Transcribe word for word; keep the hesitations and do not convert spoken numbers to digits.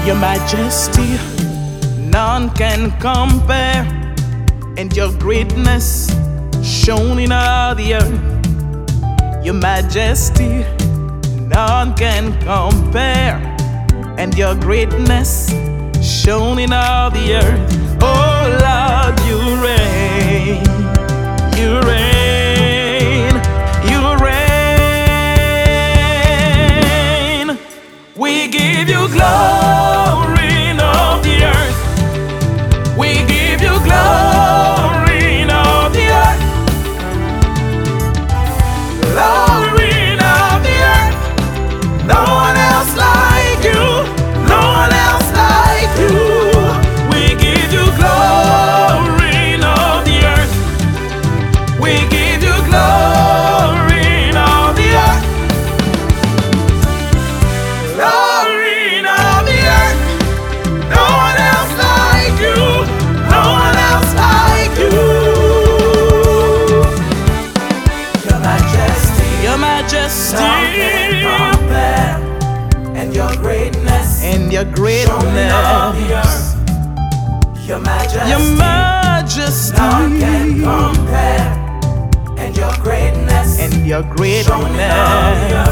Your majesty, none can compare, and your greatness shown in all the earth. Your majesty, none can compare, and your greatness shown in all the earth. Oh Lord, you reign, you reign, you reign. We give you glory in all the earth. We give you glory in all the earth. Glory in all the earth. No one else like you. No one else like you. We give you glory in all the earth. We give you glory in all the earth. Glory in all the earth. No one else like you. No one else like you. Your majesty, your majesty, none can compare, and your greatness, and your greatness. Your majesty, your majesty, none can compare, and your greatness, and your greatness.